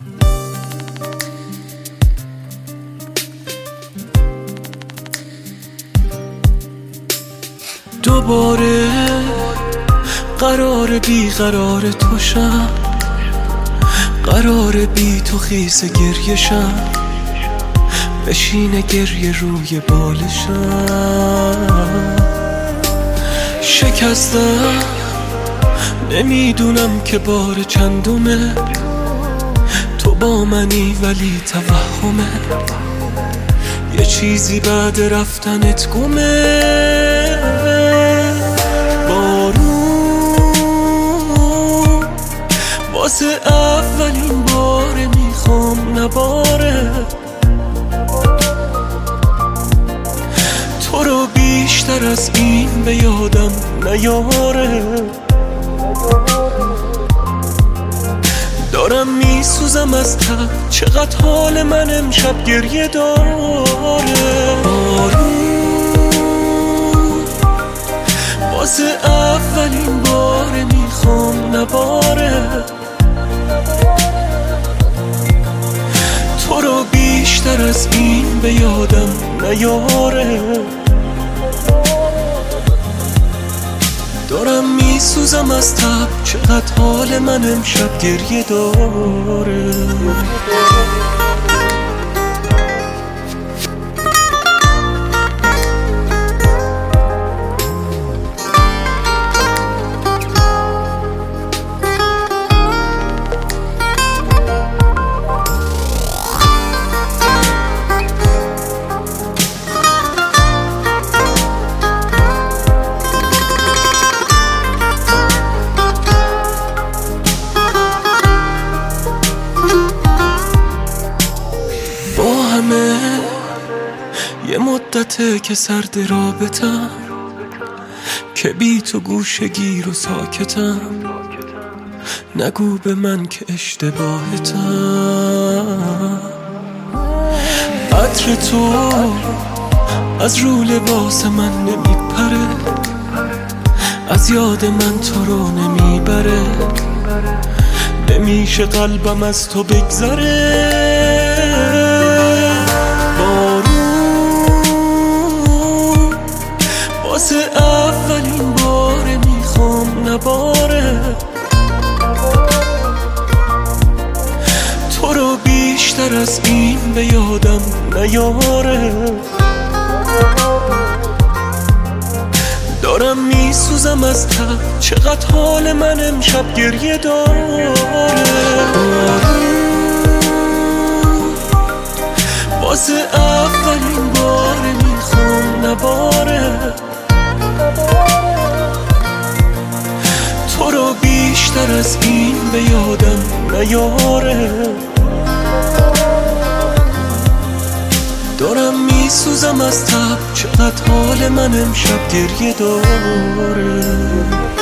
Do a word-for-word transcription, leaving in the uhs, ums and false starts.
دوباره قرار بی قرار تو شم، قرار بی تو خیس گریه شم، بشینه گریه روی بالشم. شکستم نمیدونم که بار چندمه، تو با منی ولی توهمه، یه چیزی بعد رفتنت گمه. بارون واسه اولین باره میخوام نباره، تو رو بیشتر از این به یادم نیاره. دارم میسوزم از تب، چقدر حال من امشب گریه داره. بارون واسه اولین باره میخوام نباره، تو رو بیشتر از این به یادم نیاره. دارم میسوزم از تب، چقدر حال من امشب گریه داره. یه مدته که سرد رابطم، که بی تو گوشه گیر و ساکتم. نگو به من که اشتباهتم، عطر تو از رو لباس من نمیپره، از یاد من تو رو نمیبره. نمیشه قلبم از تو بگذره. واسه اولین باره میخوام نباره، تو رو بیشتر از این به یادم نیاره. دارم میسوزم از تب، چقدر حال من امشب گریه داره. واسه اولین باره میخوام نباره، تو رو بیشتر از این به یادم نیاره. دارم میسوزم از تب، چقدر حال من امشب گریه داره.